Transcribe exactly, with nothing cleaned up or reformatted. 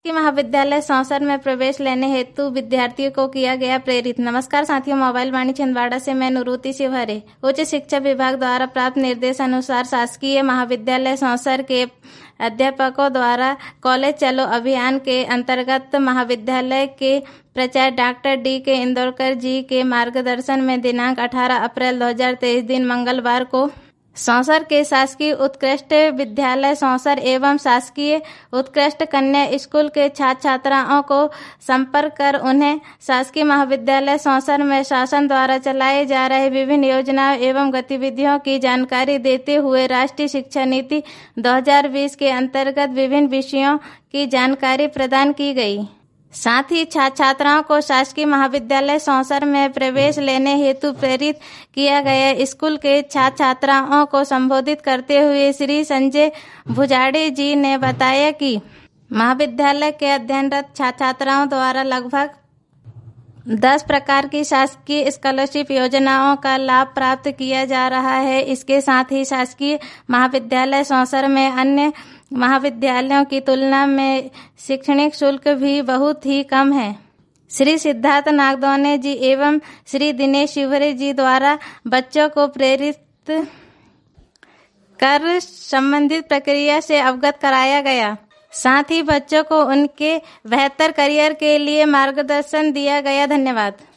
कि महाविद्यालय सौंसर में प्रवेश लेने हेतु विद्यार्थियों को किया गया प्रेरित। नमस्कार साथियों, मोबाइल वाणी छिंदवाड़ा से मैं नुरुति शिवहरे। उच्च शिक्षा विभाग द्वारा प्राप्त निर्देश अनुसार शासकीय महाविद्यालय सौंसर के अध्यापकों द्वारा कॉलेज चलो अभियान के अंतर्गत महाविद्यालय के प्राचार्य डॉक्टर डी के इंदौरकर जी के मार्गदर्शन में दिनांक अठारह अप्रैल दो हजार तेईस दिन मंगलवार को सौंसर के शासकीय उत्कृष्ट विद्यालय सौंसर एवं शासकीय उत्कृष्ट कन्या स्कूल के छात्र छात्राओं को संपर्क कर उन्हें शासकीय महाविद्यालय सौंसर में शासन द्वारा चलाए जा रहे विभिन्न योजनाओं एवं गतिविधियों की जानकारी देते हुए राष्ट्रीय शिक्षा नीति दो हजार बीस के अंतर्गत विभिन्न विषयों की जानकारी प्रदान की गई। साथ ही छात्र छात्राओं को शासकीय महाविद्यालय सौंसर में प्रवेश लेने हेतु प्रेरित किया गया। स्कूल के छात्र छात्राओं को संबोधित करते हुए श्री संजय भुजाड़ी जी ने बताया कि महाविद्यालय के अध्ययनरत छात्र छात्राओं द्वारा लगभग दस प्रकार की शासकीय स्कॉलरशिप योजनाओं का लाभ प्राप्त किया जा रहा है। इसके साथ ही शासकीय महाविद्यालय सौंसर में अन्य महाविद्यालयों की तुलना में शैक्षणिक शुल्क भी बहुत ही कम है। श्री सिद्धार्थ नागदोने जी एवं श्री दिनेश शिवहरे जी द्वारा बच्चों को प्रेरित कर संबंधित प्रक्रिया से अवगत कराया गया। साथ ही बच्चों को उनके बेहतर करियर के लिए मार्गदर्शन दिया गया। धन्यवाद।